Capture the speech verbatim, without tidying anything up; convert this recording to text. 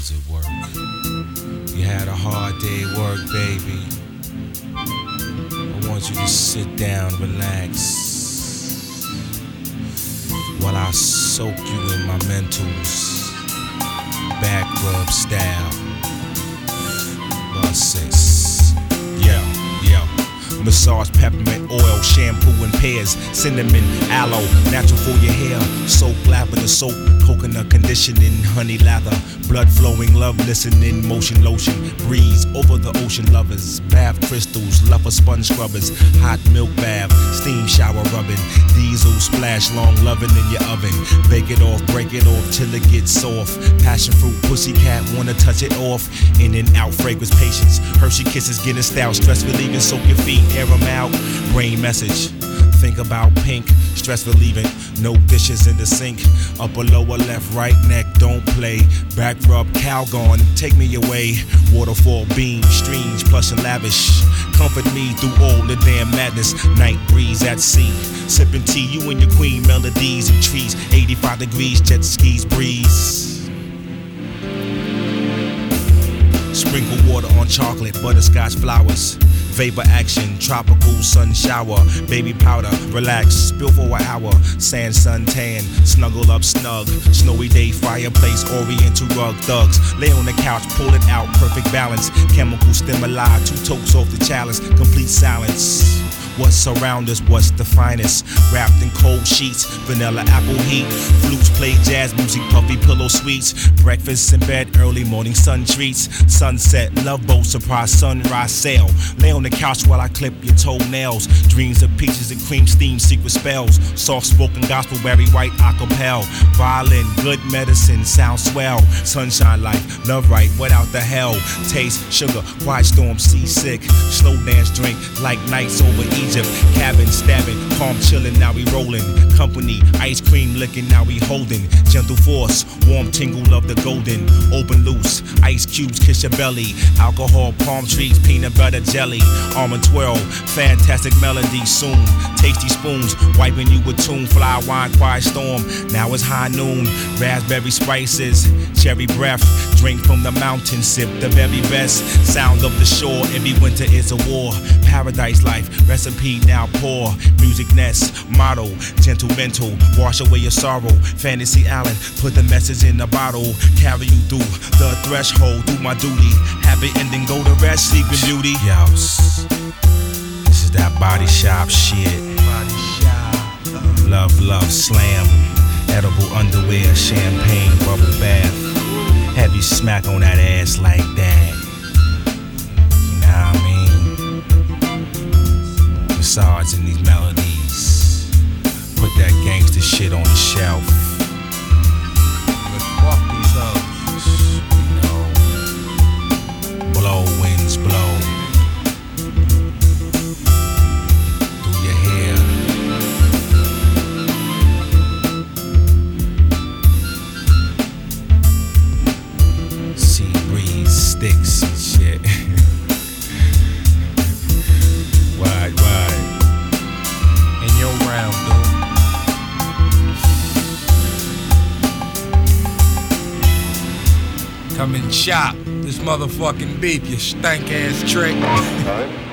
was at work. You had a hard day at work, baby. I want you to sit down, relax, while I soak you in my mentals. Back rub style. Bar six. Yeah, yeah. Massage, peppermint oil, shampoo and pears, cinnamon, aloe, natural for your hair. Soap, lavender soap, coconut conditioning, honey lather, blood flowing, love listening, motion lotion, breeze over the ocean lovers, bath crystals, lover sponge scrubbers, hot milk bath, steam shower rubbing, diesel splash, long loving in your oven. Bake it off, break it off till it gets soft. Passion fruit, pussycat, wanna touch it off. In and out, fragrance, patience. Hershey kisses, getting style, stress relieving, soak your feet, air them out. Brain message. Think about pink, stress relieving, no dishes in the sink. Upper, lower, left, right, neck, don't play. Back rub, Calgon, take me away. Waterfall, beam, streams, plush and lavish. Comfort me through all the damn madness. Night breeze at sea, sipping tea, you and your queen, melodies and trees. eighty-five degrees, jet skis, breeze. Sprinkle water on chocolate, butterscotch flowers. Vapor action, tropical sun shower. Baby powder, relax, spill for an hour. Sand, sun, tan, snuggle up snug. Snowy day, fireplace, oriental rug. Thugs, lay on the couch, pull it out, perfect balance. Chemical stimuli, two tokes off the chalice. Complete silence. What's around us, what's the finest? Wrapped in cold sheets, vanilla apple heat. Flutes play jazz music, puffy pillow sweets. Breakfast in bed, early morning sun treats. Sunset, love boat, surprise sunrise sail. Lay on the couch while I clip your toenails. Dreams of peaches and cream, steam, secret spells. Soft spoken gospel, Barry White, acapella. Violin, good medicine, sound swell. Sunshine life, love right, without the hell. Taste, sugar, quiet storm, seasick. Slow dance drink, like nights over Egypt. Cabin stabbing, calm chillin', now we rollin'. Company, ice cream licking, now we holding. Gentle force, warm tingle of the golden. Open loose, ice cubes kiss your belly. Alcohol, palm trees, peanut butter jelly. Almond twirl, fantastic melody soon. Tasty spoons, wiping you with tune. Fly wine, quiet storm, now it's high noon. Raspberry spices, cherry breath. Drink from the mountain, sip the very best. Sound of the shore, every winter is a war. Paradise life, recipe now pour. Music nest, motto, gentle mental. Wash away your sorrow. Fantasy Island, put the message in the bottle. Carry you through the threshold, do my duty. Happy ending, go to rest, sleeping beauty. Youse, this is that body shop shit. Body shop. Love, love, slam. Edible underwear, champagne, bubble bath. Heavy smack on that ass like that. You know what I mean? Massage in these melodies. Put that gangster shit on the shelf. Let's fuck these hoes. You know, blow, winds blow. Through your hair. Sea breeze, sticks and shit. Wide, wide. In your round, dude. Come and chop this motherfucking beef, you stank ass trick.